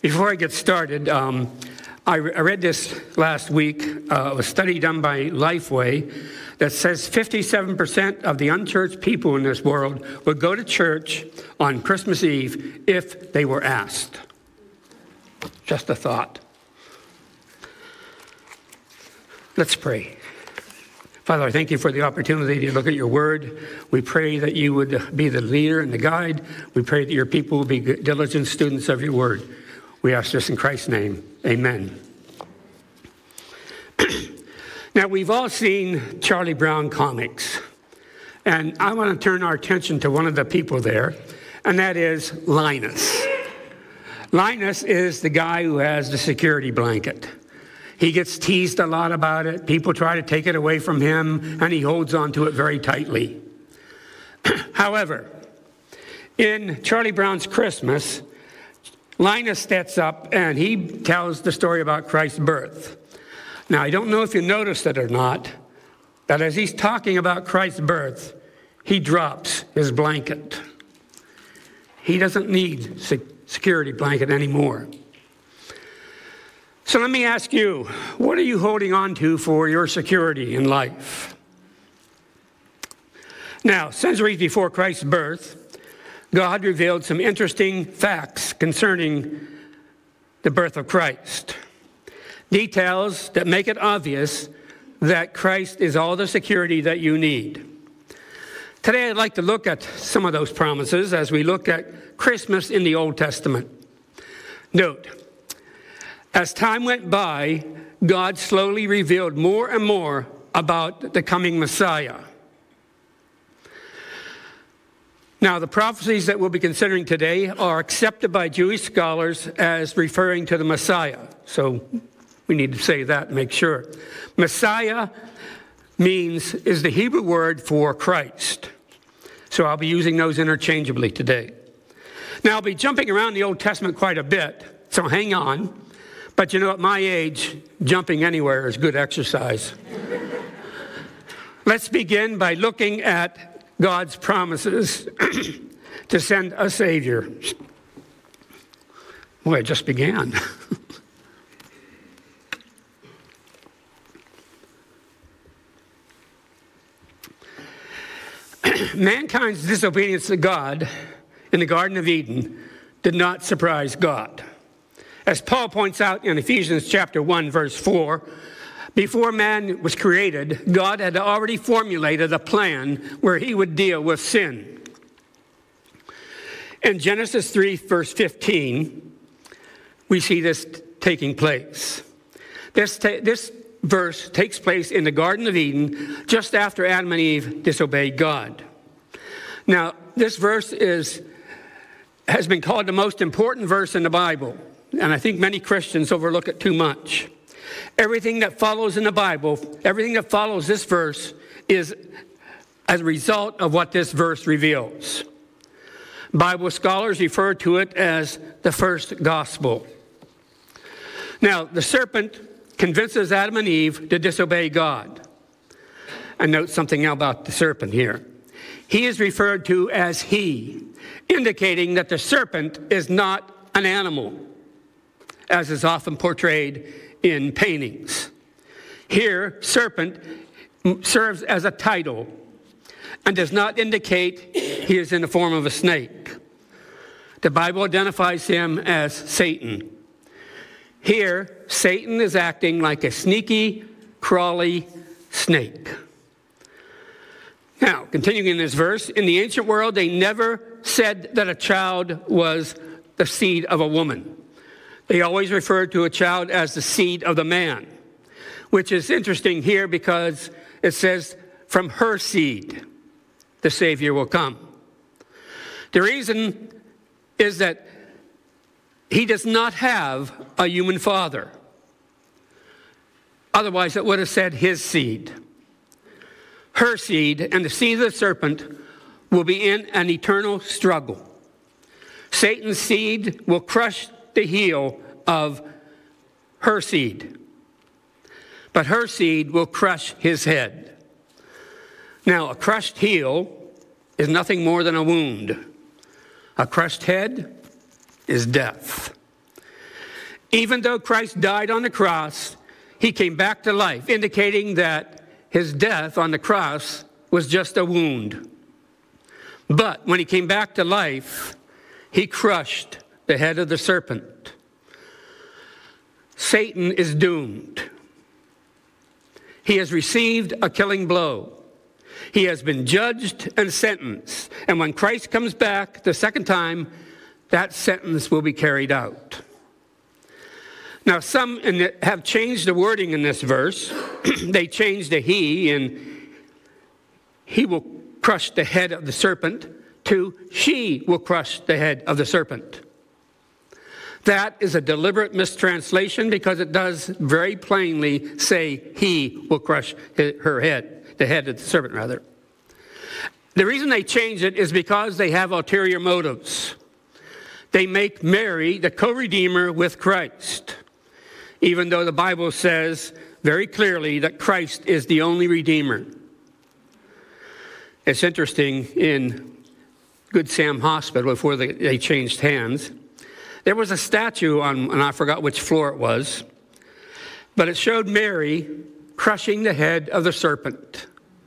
Before I get started, I read this last week, a study done by Lifeway that says 57% of the unchurched people in this world would go to church on Christmas Eve if they were asked. Just a thought. Let's pray. Father, I thank you for the opportunity to look at your word. We pray that you would be the leader and the guide. We pray that your people will be diligent students of your word. We ask this in Christ's name. Amen. Now, we've all seen Charlie Brown comics, and I want to turn our attention to one of the people there, and that is Linus. Linus is the guy who has the security blanket. He gets teased a lot about it. People try to take it away from him, and he holds on to it very tightly. However, in Charlie Brown's Christmas, Linus steps up and he tells the story about Christ's birth. Now, I don't know if you noticed it or not, but as he's talking about Christ's birth, he drops his blanket. He doesn't need security blanket anymore. So let me ask you, what are you holding on to for your security in life? Now, centuries before Christ's birth, God revealed some interesting facts concerning the birth of Christ. Details that make it obvious that Christ is all the security that you need. Today, I'd like to look at some of those promises as we look at Christmas in the Old Testament. Note, as time went by, God slowly revealed more and more about the coming Messiah. Now, the prophecies that we'll be considering today are accepted by Jewish scholars as referring to the Messiah. So we need to say that and make sure. Messiah is the Hebrew word for Christ. So I'll be using those interchangeably today. Now, I'll be jumping around the Old Testament quite a bit, so hang on. But you know, at my age, jumping anywhere is good exercise. Let's begin by looking at God's promises to send a Savior. Boy, it just began. Mankind's disobedience to God in the Garden of Eden did not surprise God. As Paul points out in Ephesians chapter 1, verse 4, before man was created, God had already formulated a plan where he would deal with sin. In Genesis 3, verse 15, we see this taking place. This verse takes place in the Garden of Eden just after Adam and Eve disobeyed God. Now, this verse has been called the most important verse in the Bible, and I think many Christians overlook it too much. Everything that follows in the Bible, everything that follows this verse is as a result of what this verse reveals. Bible scholars refer to it as the first gospel. Now, the serpent convinces Adam and Eve to disobey God. And note something about the serpent here. He is referred to as he, indicating that the serpent is not an animal, as is often portrayed in paintings. Here, serpent serves as a title and does not indicate he is in the form of a snake. The Bible identifies him as Satan. Here, Satan is acting like a sneaky, crawly snake. Now, continuing in this verse, in the ancient world, they never said that a child was the seed of a woman. They always referred to a child as the seed of the man, which is interesting here because it says, from her seed, the Savior will come. The reason is that he does not have a human father. Otherwise, it would have said his seed. Her seed and the seed of the serpent will be in an eternal struggle. Satan's seed will crush the heel of her seed, but her seed will crush his head. Now, a crushed heel is nothing more than a wound. A crushed head is death. Even though Christ died on the cross, he came back to life, indicating that his death on the cross was just a wound. But when he came back to life, he crushed the head of the serpent. Satan is doomed. He has received a killing blow. He has been judged and sentenced. And when Christ comes back the second time, that sentence will be carried out. Now, some have changed the wording in this verse. They changed the he, and he will crush the head of the serpent, to she will crush the head of the serpent. That is a deliberate mistranslation because it does very plainly say he will crush her head, the head of the serpent, rather. The reason they change it is because they have ulterior motives. They make Mary the co-redeemer with Christ, even though the Bible says very clearly that Christ is the only redeemer. It's interesting, in Good Sam Hospital, before they changed hands, there was a statue on, and I forgot which floor it was, but it showed Mary crushing the head of the serpent.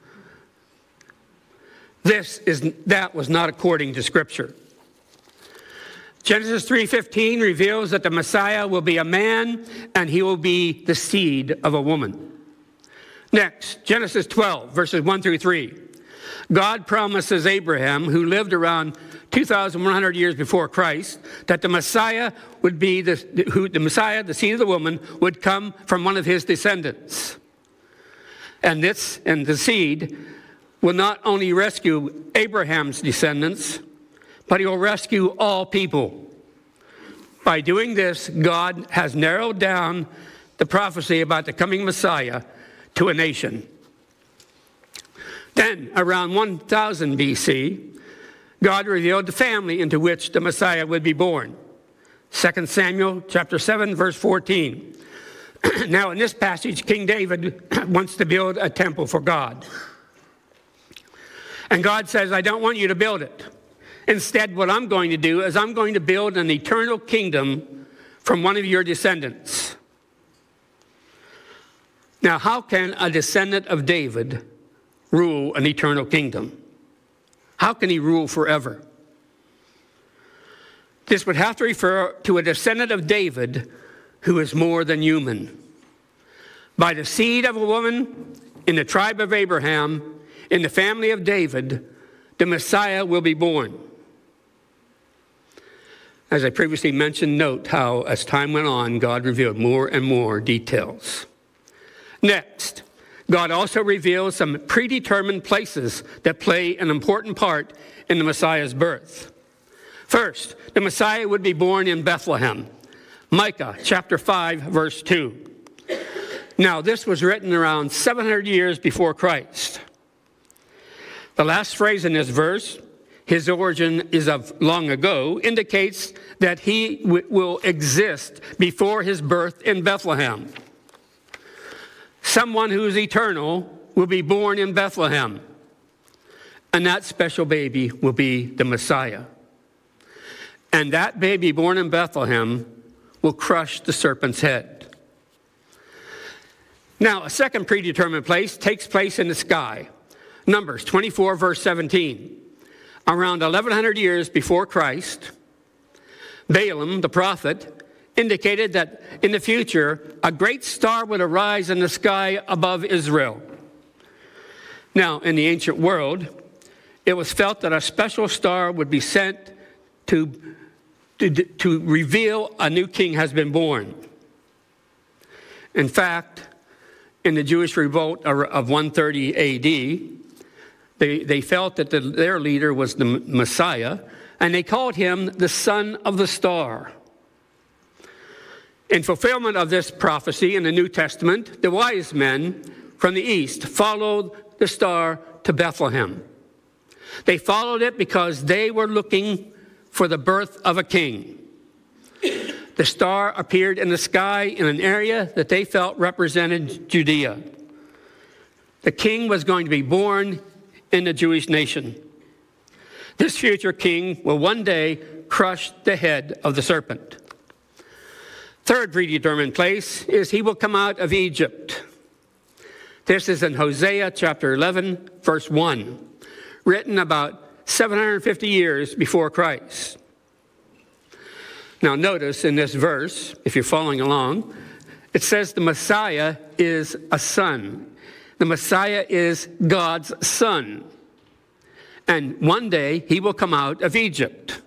That was not according to Scripture. Genesis 3:15 reveals that the Messiah will be a man and he will be the seed of a woman. Next, Genesis 12, verses 1 through 3. God promises Abraham, who lived around 2,100 years before Christ, that the Messiah would be the Messiah, the seed of the woman, would come from one of his descendants. And the seed will not only rescue Abraham's descendants, but he will rescue all people. By doing this, God has narrowed down the prophecy about the coming Messiah to a nation. Then, around 1000 BC, God revealed the family into which the Messiah would be born. 2 Samuel chapter 7, verse 14. Now, in this passage, King David wants to build a temple for God. And God says, I don't want you to build it. Instead, what I'm going to do is I'm going to build an eternal kingdom from one of your descendants. Now, how can a descendant of David rule an eternal kingdom? How can he rule forever? This would have to refer to a descendant of David who is more than human. By the seed of a woman in the tribe of Abraham, in the family of David, the Messiah will be born. As I previously mentioned, note how, as time went on, God revealed more and more details. Next, God also reveals some predetermined places that play an important part in the Messiah's birth. First, the Messiah would be born in Bethlehem. Micah chapter 5, verse 2. Now, this was written around 700 years before Christ. The last phrase in this verse, his origin is of long ago, indicates that he will exist before his birth in Bethlehem. Someone who is eternal will be born in Bethlehem, and that special baby will be the Messiah. And that baby born in Bethlehem will crush the serpent's head. Now, a second predetermined place takes place in the sky. Numbers 24, verse 17. Around 1,100 years before Christ, Balaam, the prophet, indicated that in the future, a great star would arise in the sky above Israel. Now, in the ancient world, it was felt that a special star would be sent to reveal a new king has been born. In fact, in the Jewish revolt of 130 AD, they felt that their leader was the Messiah, and they called him the Son of the Star. In fulfillment of this prophecy in the New Testament, the wise men from the east followed the star to Bethlehem. They followed it because they were looking for the birth of a king. The star appeared in the sky in an area that they felt represented Judea. The king was going to be born in the Jewish nation. This future king will one day crush the head of the serpent. Third predetermined place is he will come out of Egypt. This is in Hosea chapter 11, verse 1, written about 750 years before Christ. Now notice in this verse, if you're following along, it says the Messiah is a son. The Messiah is God's son. And one day he will come out of Egypt.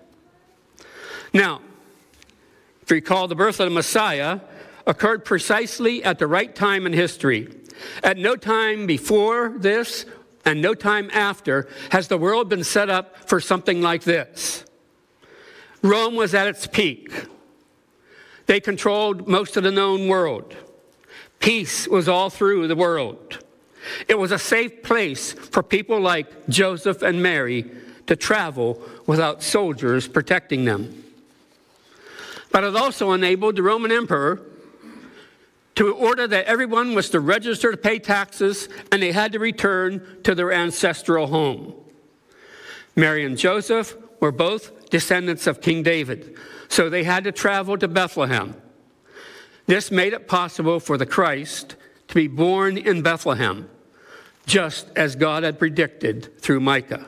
Now, if you recall, the birth of the Messiah occurred precisely at the right time in history. At no time before this and no time after has the world been set up for something like this. Rome was at its peak. They controlled most of the known world. Peace was all through the world. It was a safe place for people like Joseph and Mary to travel without soldiers protecting them. But it also enabled the Roman emperor to order that everyone was to register to pay taxes and they had to return to their ancestral home. Mary and Joseph were both descendants of King David, so they had to travel to Bethlehem. This made it possible for the Christ to be born in Bethlehem, just as God had predicted through Micah.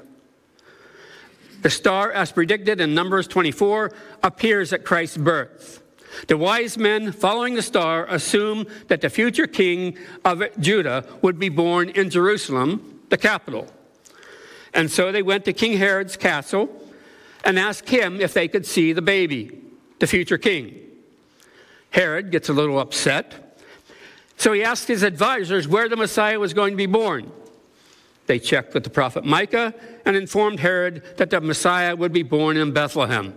The star, as predicted in Numbers 24, appears at Christ's birth. The wise men following the star assumed that the future king of Judah would be born in Jerusalem, the capital. And so they went to King Herod's castle and asked him if they could see the baby, the future king. Herod gets a little upset. So he asked his advisors where the Messiah was going to be born. They checked with the prophet Micah and informed Herod that the Messiah would be born in Bethlehem.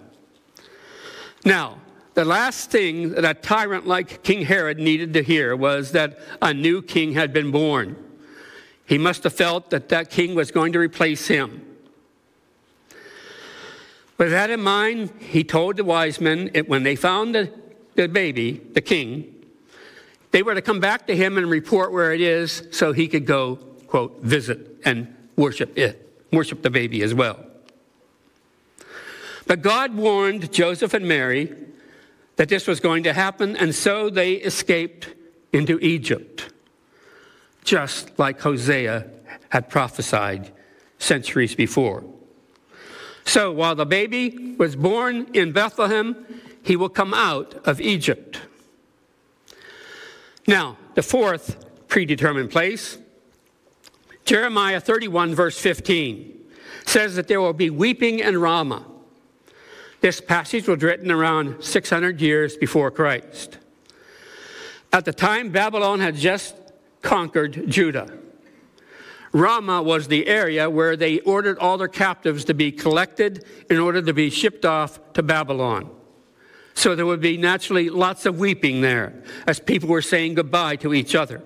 Now, the last thing that a tyrant like King Herod needed to hear was that a new king had been born. He must have felt that that king was going to replace him. With that in mind, he told the wise men, when they found the baby, the king, they were to come back to him and report where it is so he could go, quote, visit and worship the baby as well. But God warned Joseph and Mary that this was going to happen, and so they escaped into Egypt, just like Hosea had prophesied centuries before. So while the baby was born in Bethlehem, he will come out of Egypt. Now, the fourth predetermined place, Jeremiah 31, verse 15, says that there will be weeping in Ramah. This passage was written around 600 years before Christ. At the time, Babylon had just conquered Judah. Ramah was the area where they ordered all their captives to be collected in order to be shipped off to Babylon. So there would be naturally lots of weeping there as people were saying goodbye to each other.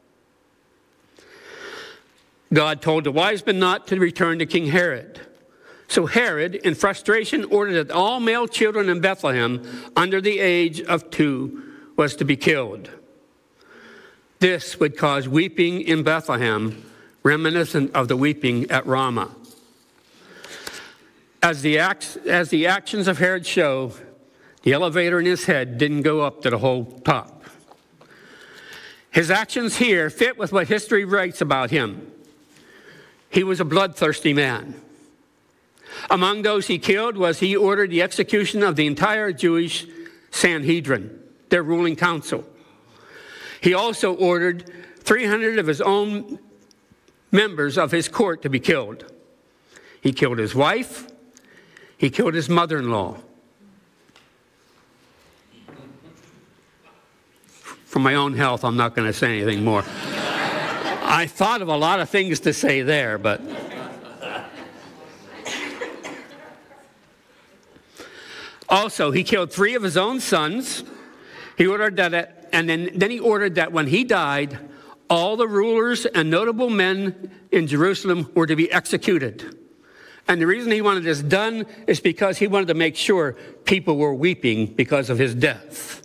God told the wise men not to return to King Herod. So Herod, in frustration, ordered that all male children in Bethlehem under the age of 2 was to be killed. This would cause weeping in Bethlehem, reminiscent of the weeping at Ramah. As the actions of Herod show, the elevator in his head didn't go up to the whole top. His actions here fit with what history writes about him. He was a bloodthirsty man. Among those he killed was he ordered the execution of the entire Jewish Sanhedrin, their ruling council. He also ordered 300 of his own members of his court to be killed. He killed his wife. He killed his mother-in-law. For my own health, I'm not going to say anything more. I thought of a lot of things to say there, but... Also, he killed 3 of his own sons. He ordered that, and then he ordered that when he died, all the rulers and notable men in Jerusalem were to be executed. And the reason he wanted this done is because he wanted to make sure people were weeping because of his death.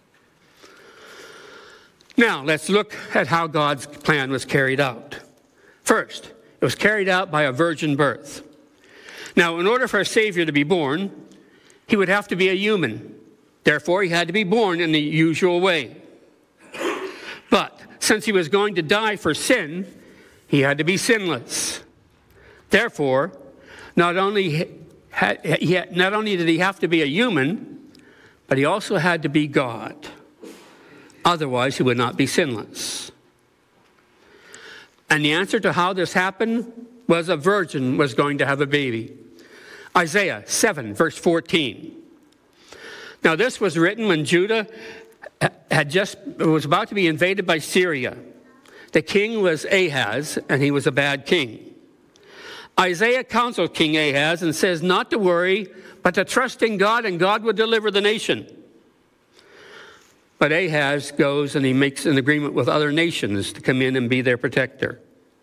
Now, let's look at how God's plan was carried out. First, it was carried out by a virgin birth. Now, in order for a Savior to be born, he would have to be a human. Therefore, he had to be born in the usual way. But since he was going to die for sin, he had to be sinless. Therefore, not only did he have to be a human, but he also had to be God. Otherwise, he would not be sinless. And the answer to how this happened was a virgin was going to have a baby. Isaiah 7, verse 14. Now, this was written when Judah was about to be invaded by Syria. The king was Ahaz, and he was a bad king. Isaiah counsels King Ahaz and says not to worry, but to trust in God, and God would deliver the nation. But Ahaz goes and he makes an agreement with other nations to come in and be their protector.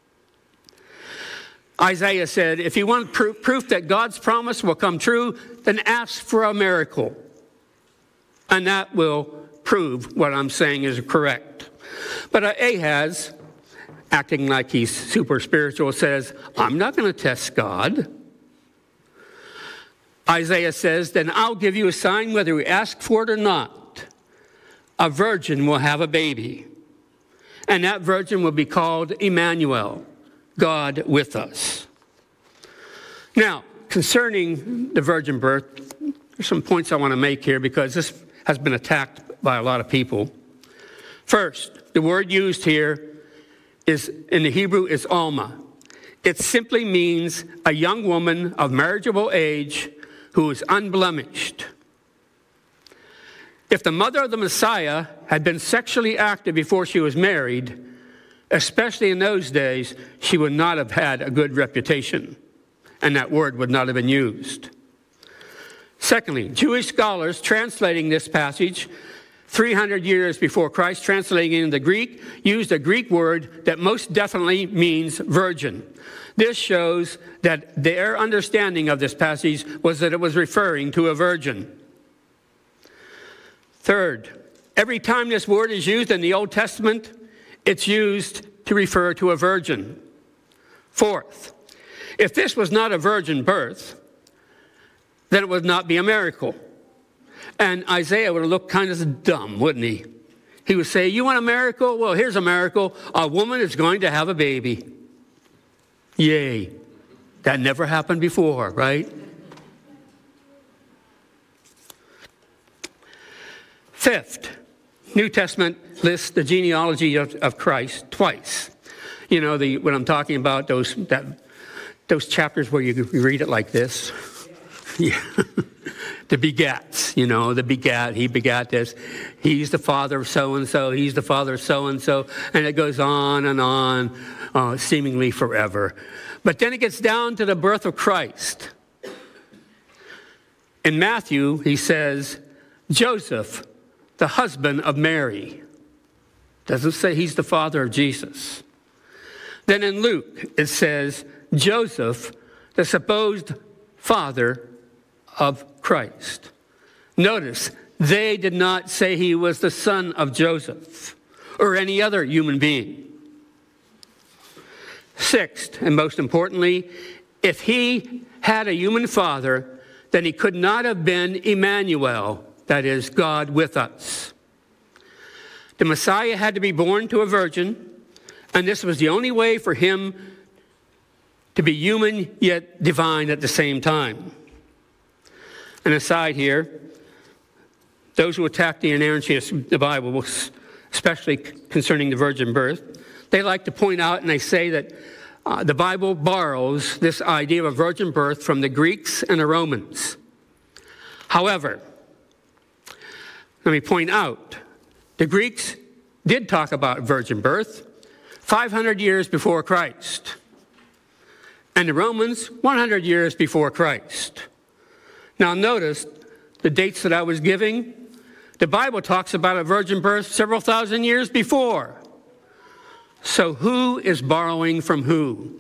Isaiah said, if you want proof that God's promise will come true, then ask for a miracle. And that will prove what I'm saying is correct. But Ahaz, acting like he's super spiritual, says, I'm not going to test God. Isaiah says, then I'll give you a sign whether you ask for it or not. A virgin will have a baby. And that virgin will be called Emmanuel, God with us. Now, concerning the virgin birth, there's some points I want to make here because this has been attacked by a lot of people. First, the word used here is in the Hebrew is Alma. It simply means a young woman of marriageable age who is unblemished. If the mother of the Messiah had been sexually active before she was married, especially in those days, she would not have had a good reputation, and that word would not have been used. Secondly, Jewish scholars translating this passage 300 years before Christ, translating it into Greek, used a Greek word that most definitely means virgin. This shows that their understanding of this passage was that it was referring to a virgin. Third, every time this word is used in the Old Testament, it's used to refer to a virgin. Fourth, if this was not a virgin birth, then it would not be a miracle. And Isaiah would have looked kind of dumb, wouldn't he? He would say, you want a miracle? Well, here's a miracle. A woman is going to have a baby. Yay. That never happened before, right? Fifth, New Testament lists the genealogy of Christ twice. You know, what I'm talking about, those chapters where you read it like this. Yeah. The begats, the begat, he begat this. He's the father of so-and-so, he's the father of so-and-so, and it goes on and on, seemingly forever. But then it gets down to the birth of Christ. In Matthew, he says, Joseph, the husband of Mary. Doesn't say he's the father of Jesus. Then in Luke, it says, Joseph, the supposed father of Christ. Notice, they did not say he was the son of Joseph or any other human being. Sixth, and most importantly, if he had a human father, then he could not have been Emmanuel, that is, God with us. The Messiah had to be born to a virgin, and this was the only way for him to be human yet divine at the same time. An aside here, those who attack the inerrancy of the Bible, especially concerning the virgin birth, they like to point out and they say that the Bible borrows this idea of a virgin birth from the Greeks and the Romans. However, let me point out, the Greeks did talk about virgin birth 500 years before Christ, and the Romans 100 years before Christ. Now notice the dates that I was giving. The Bible talks about a virgin birth several thousand years before. So who is borrowing from who?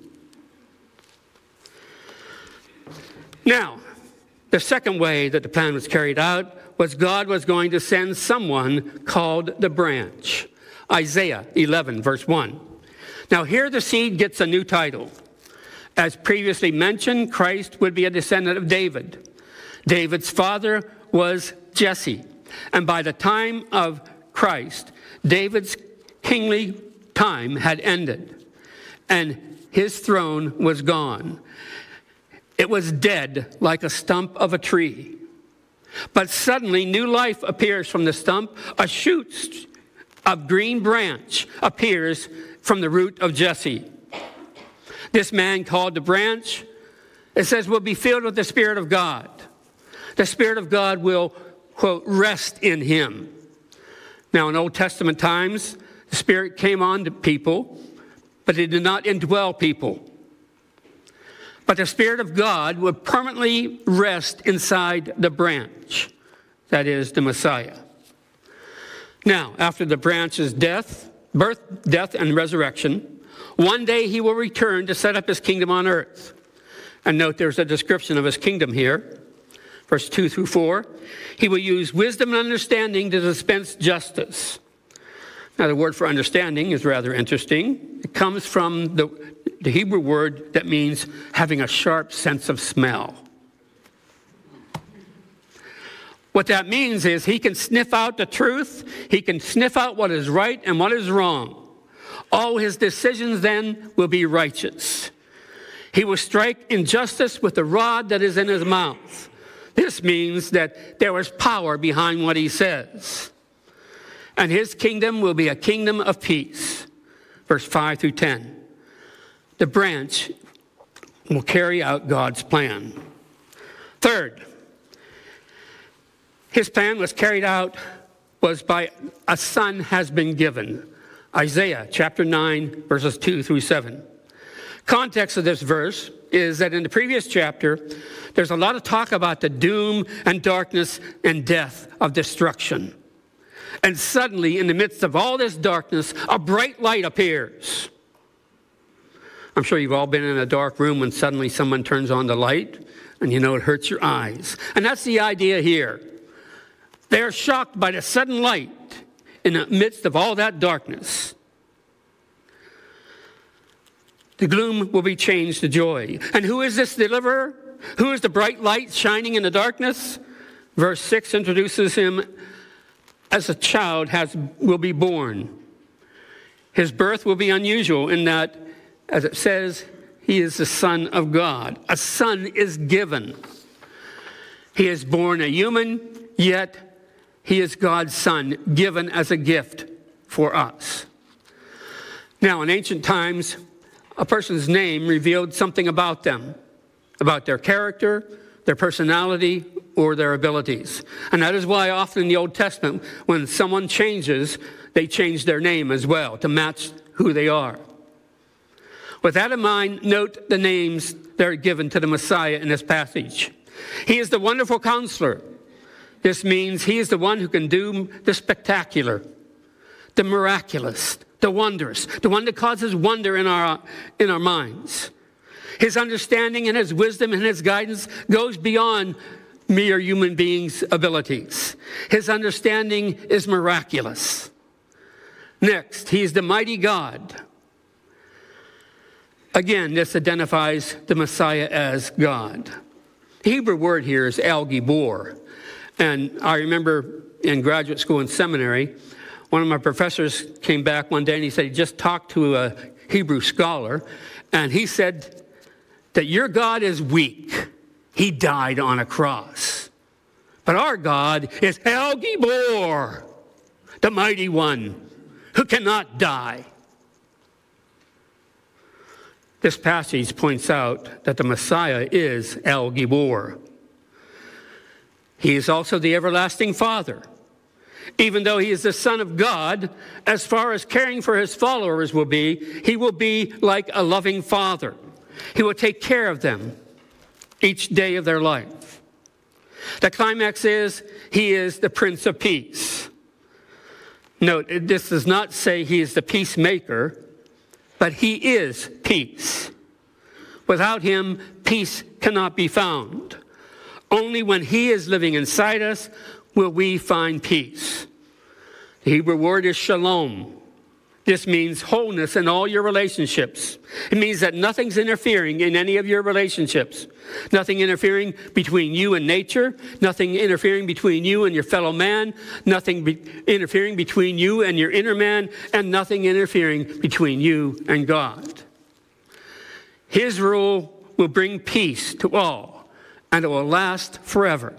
Now, the second way that the plan was carried out was God was going to send someone called the branch. Isaiah 11, verse 1. Now here the seed gets a new title. As previously mentioned, Christ would be a descendant of David. David's father was Jesse. And by the time of Christ, David's kingly time had ended, and his throne was gone. It was dead like a stump of a tree. But suddenly new life appears from the stump. A shoot of green branch appears from the root of Jesse. This man called the branch, it says, will be filled with the Spirit of God. The Spirit of God will, quote, rest in him. Now, in Old Testament times, the Spirit came on to people, but it did not indwell people. But the Spirit of God would permanently rest inside the branch, that is, the Messiah. Now, after the branch's birth, death, and resurrection, one day he will return to set up his kingdom on earth. And note there's a description of his kingdom here, verse 2 through 4. He will use wisdom and understanding to dispense justice. Now, the word for understanding is rather interesting. It comes from the Hebrew word that means having a sharp sense of smell. What that means is he can sniff out the truth. He can sniff out what is right and what is wrong. All his decisions then will be righteous. He will strike injustice with the rod that is in his mouth. This means that there is power behind what he says. And his kingdom will be a kingdom of peace. Verse 5 through 10. The branch will carry out God's plan. Third, his plan was carried out by a son has been given. Isaiah chapter 9, verses 2 through 7. Context of this verse is that in the previous chapter, there's a lot of talk about the doom and darkness and death of destruction. And suddenly, in the midst of all this darkness, a bright light appears. I'm sure you've all been in a dark room when suddenly someone turns on the light, and you know it hurts your eyes. And that's the idea here. They're shocked by the sudden light in the midst of all that darkness. The gloom will be changed to joy. And who is this deliverer? Who is the bright light shining in the darkness? Verse 6 introduces him as a child will be born. His birth will be unusual in that, as it says, he is the Son of God. A son is given. He is born a human, yet he is God's son, given as a gift for us. Now, in ancient times, a person's name revealed something about them, about their character, their personality, or their abilities. And that is why often in the Old Testament, when someone changes, they change their name as well to match who they are. With that in mind, note the names that are given to the Messiah in this passage. He is the wonderful counselor. This means he is the one who can do the spectacular, the miraculous, the wondrous, the one that causes wonder in our minds. His understanding and his wisdom and his guidance goes beyond mere human beings' abilities. His understanding is miraculous. Next, he is the mighty God. Again, this identifies the Messiah as God. The Hebrew word here is El Gibor. And I remember in graduate school and seminary, one of my professors came back one day and he said he just talked to a Hebrew scholar, and he said that your God is weak. He died on a cross. But our God is El Gibor, the mighty one who cannot die. This passage points out that the Messiah is El Gibor. He is also the everlasting Father. Even though he is the Son of God, as far as caring for his followers will be, he will be like a loving father. He will take care of them each day of their life. The climax is, he is the Prince of Peace. Note, this does not say he is the peacemaker, but he is peace. Without him, peace cannot be found. Only when he is living inside us will we find peace. The Hebrew word is shalom. This means wholeness in all your relationships. It means that nothing's interfering in any of your relationships. Nothing interfering between you and nature. Nothing interfering between you and your fellow man. Nothing interfering between you and your inner man. And nothing interfering between you and God. His rule will bring peace to all, and it will last forever.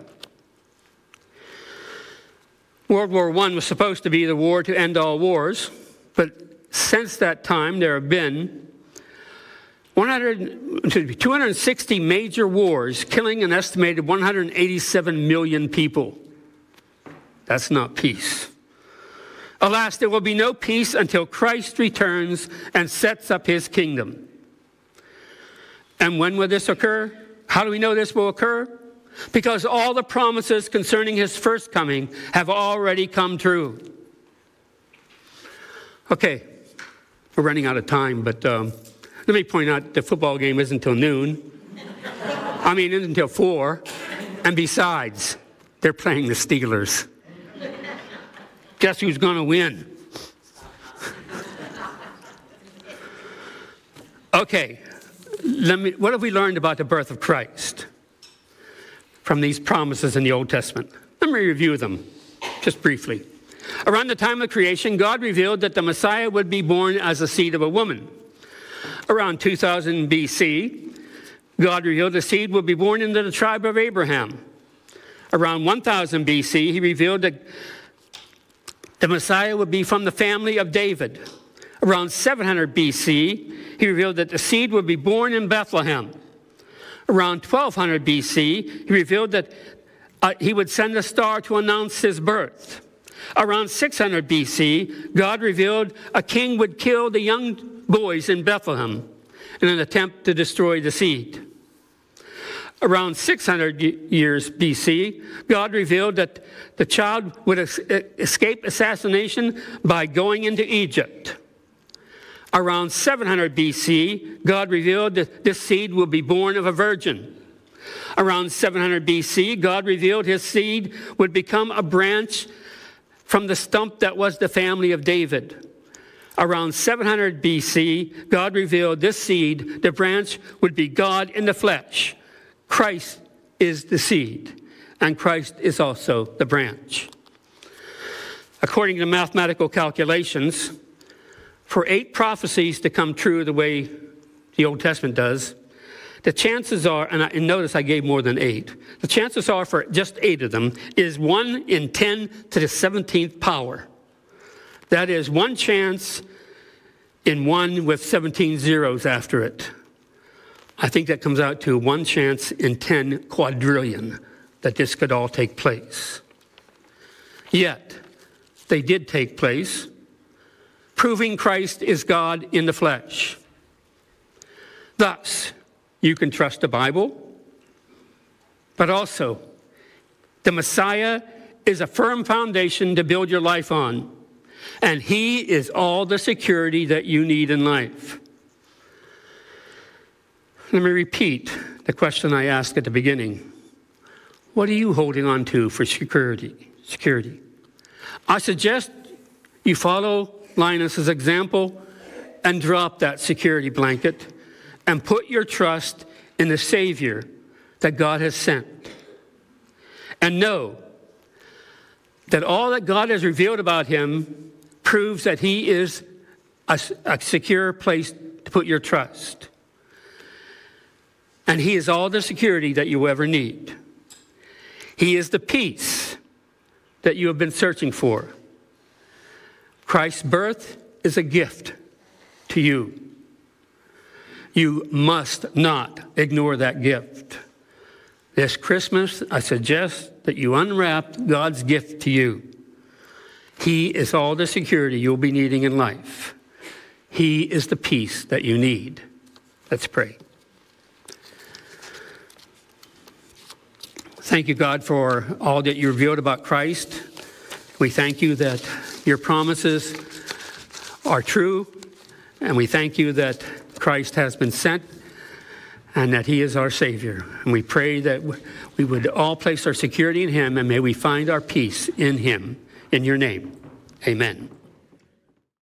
World War I was supposed to be the war to end all wars. But since that time, there have been 260 major wars, killing an estimated 187 million people. That's not peace. Alas, there will be no peace until Christ returns and sets up his kingdom. And when will this occur? How do we know this will occur? Because all the promises concerning his first coming have already come true. Okay, we're running out of time, but let me point out the football game isn't until noon. It isn't until 4. And besides, they're playing the Steelers. Guess who's going to win? Okay, what have we learned about the birth of Christ from these promises in the Old Testament? Let me review them just briefly. Around the time of creation, God revealed that the Messiah would be born as a seed of a woman. Around 2000 BC, God revealed the seed would be born into the tribe of Abraham. Around 1000 BC, he revealed that the Messiah would be from the family of David. Around 700 BC, he revealed that the seed would be born in Bethlehem. Around 1200 BC, he revealed that he would send a star to announce his birth. Around 600 BC, God revealed a king would kill the young boys in Bethlehem in an attempt to destroy the seed. Around 600 years BC, God revealed that the child would escape assassination by going into Egypt. Around 700 BC, God revealed that this seed will be born of a virgin. Around 700 BC, God revealed his seed would become a branch from the stump that was the family of David. Around 700 BC, God revealed this seed, the branch, would be God in the flesh. Christ is the seed, and Christ is also the branch. According to mathematical calculations, for 8 prophecies to come true the way the Old Testament does, the chances are, and notice I gave more than 8, the chances are for just 8 of them is 1 in 10 to the 17th power. That is 1 chance in 1 with 17 zeros after it. I think that comes out to 1 chance in 10 quadrillion that this could all take place. Yet, they did take place, proving Christ is God in the flesh. Thus, you can trust the Bible, but also the Messiah is a firm foundation to build your life on, and he is all the security that you need in life. Let me repeat the question I asked at the beginning. What are you holding on to for security? I suggest you follow Linus's example and drop that security blanket and put your trust in the Savior that God has sent. And know that all that God has revealed about him proves that he is a secure place to put your trust. And he is all the security that you ever need. He is the peace that you have been searching for. Christ's birth is a gift to you. You must not ignore that gift. This Christmas, I suggest that you unwrap God's gift to you. He is all the security you'll be needing in life. He is the peace that you need. Let's pray. Thank you, God, for all that you revealed about Christ. We thank you that your promises are true, and we thank you that Christ has been sent and that he is our Savior. And we pray that we would all place our security in him, and may we find our peace in him. In your name, amen.